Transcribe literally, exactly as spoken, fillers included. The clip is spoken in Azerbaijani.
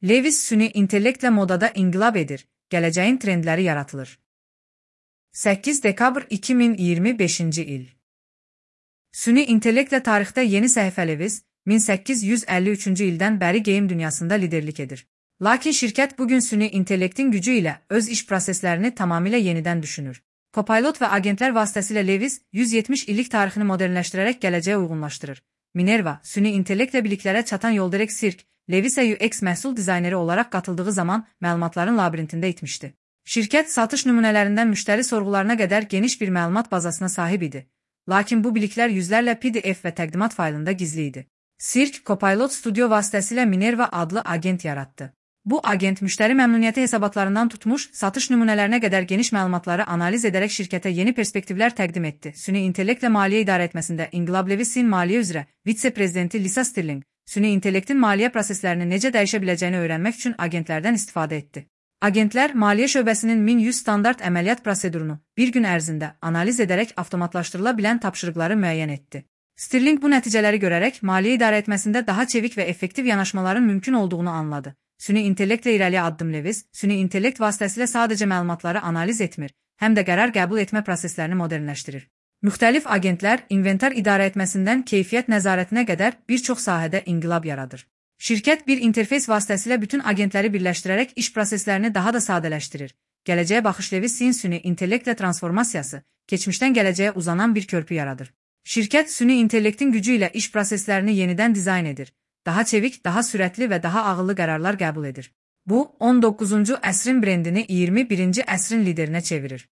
Lewis süni intellektlə modada inqilab edir, gələcəyin trendləri yaratılır. səkkiz dekabr iki min iyirmi beşinci il. Süni intellektlə tarixdə yeni səhifə. Lewis, min səkkiz yüz əlli üçüncü ildən bəri geyim dünyasında liderlik edir. Lakin şirkət bugün süni intellektin gücü ilə öz iş proseslərini tamamilə yenidən düşünür. Copilot və agentlər vasitəsilə Lewis yüz yetmiş illik tarixini modernləşdirərək gələcəyə uyğunlaşdırır. Minerva, süni intellektlə biliklərə çatan Yoldirek Sirk, Lewis'ə U X məhsul dizayneri olaraq qatıldığı zaman məlumatların labirintində itmişdi. Şirkət satış nümunələrindən müştəri sorğularına qədər geniş bir məlumat bazasına sahib idi. Lakin bu biliklər yüzlərlə P D F və təqdimat faylında gizli idi. Sirk, Copilot Studio vasitəsilə Minerva adlı agent yaratdı. Bu agent müştəri məmnuniyyəti hesabatlarından tutmuş, satış nümunələrinə qədər geniş məlumatları analiz edərək şirkətə yeni perspektivlər təqdim etdi. Süni intellektlə maliyyə idarə etməsində inqilab. Lewis'in maliyyə üzrə vitse-prezidenti Lisa Stirling, süni intellektin maliyyə proseslərini necə dəyişə biləcəyini öyrənmək üçün agentlərdən istifadə etdi. Agentlər maliyyə şöbəsinin min yüz standart əməliyyat prosedurunu bir gün ərzində analiz edərək avtomatlaşdırıla bilən tapşırıqları müəyyən etdi. Stirling bu nəticələri görərək maliyyə idarə etməsində daha çevik və effektiv yanaşmaların mümkün olduğunu anladı. Süni intellektlə irəliyə addım. Lewis, süni intellekt vasitəsilə sadəcə məlumatları analiz etmir, həm də qərar qəbul etmə proseslərini modernləşdirir. Müxtəlif agentlər inventar idarə etməsindən keyfiyyət nəzarətinə qədər bir çox sahədə inqilab yaradır. Şirkət bir interfeys vasitəsilə bütün agentləri birləşdirərək iş proseslərini daha da sadələşdirir. Gələcəyə baxış. Lewis'in süni intellektlə transformasiyası keçmişdən gələcəyə uzanan bir körpü yaradır. Şirkət süni intellektin gücü ilə iş proseslərini yenidən dizayn edir. Daha çevik, daha sürətli və daha ağıllı qərarlar qəbul edir. Bu, on doqquzuncu əsrin brendini iyirmi birinci əsrin liderinə çevirir.